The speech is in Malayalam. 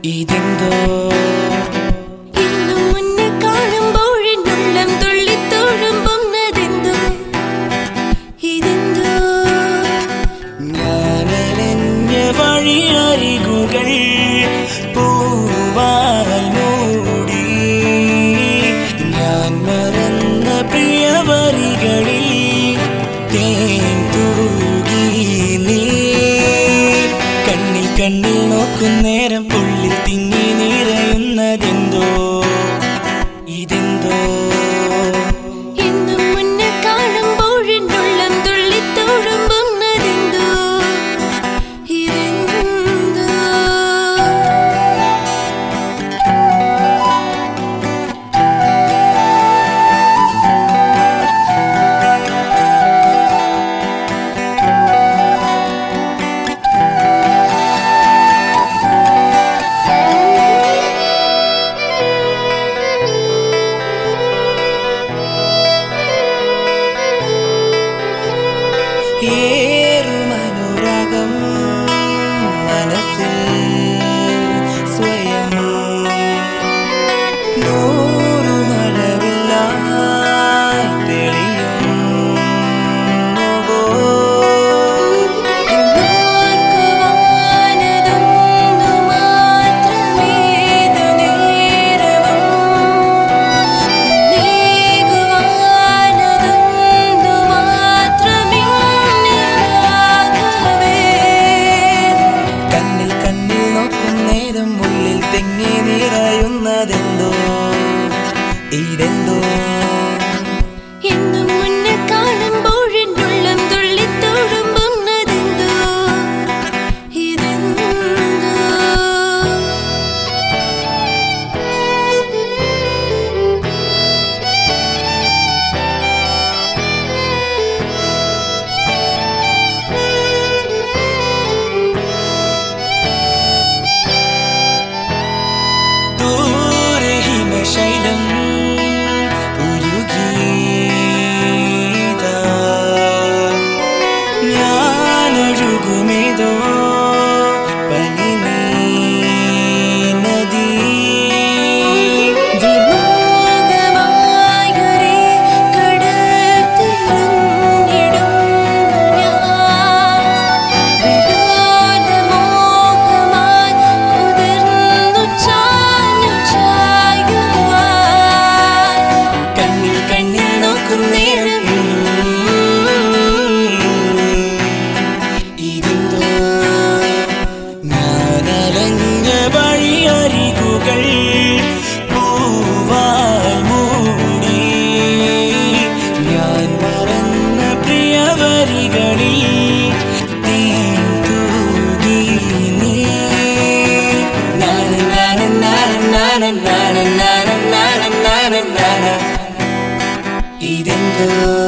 ഇതെന്തോ ഇന്നും മുന്നേ കാണുമ്പോഴെന്നുള്ളം തുള്ളിത്തോഴുമ്പുന്നതെന്തോ ഇതെന്തോ ഞാനലഞ്ഞ വഴിയരികുകൾ പൂവാൽ മൂടി ഞാൻ മറന്ന പ്രിയവരികളിൽ തേൻ തൂകി നീ കണ്ണിൽ കണ്ണിൽ നോക്കുന്നേരം ഉള്ളിൽ തിങ്ങി നിറയുന്നതെന്തോ ഇതെന്തോ ഇന്നും മുന്നേ കാണുമ്പോഴെന്നുള്ളം തുള്ളിത്തോഴുമ്പുന്നതെന്തോ ഇതെന്തോ ഏറുമനുരാഗം മനസ്സിൽ സ്വയം നൂറു മഴവില്ലായി തെളിയും ഓർക്കുവാനതൊന്നു മാത്രമേതു നേരവും നീകുവാനതൊന്നു മാത്രമിന്നിലാകവേ കണ്ണിൽ കണ്ണിൽ നോക്കും നേരം ഉള്ളിൽ തെങ്ങി നിറയുന്നതെന്തോ ഇതെന്തോ എന്നും മുന്നേ കാണുമ്പോഴെന്നുള്ളം തുള്ളിത്തോഴുമ്പുന്നതെന്തോ ഇതെന്തോ ദൂരെ ഹിമശൈലം ഉരുകിയതാ ഞാനൊഴുകുമേതോ പനിനീ വിമോഹമായൊരേ കടൽ തിരഞ്ഞിടും ഞാൻ വിനോദമോഹമായി കുതിർന്നു ചാഞ്ഞു ചായുവാൻ കണ്ണിൽ കണ്ണിൽ നോക്കും നേരം ഇതെന്തോ ഞാനലഞ്ഞ വഴിയരികുകൾ പൂവാൽ മൂടി ഞാൻ മറന്ന പ്രിയവരികളിൽ തേൻ തൂകി നീ ഇതെന്തോ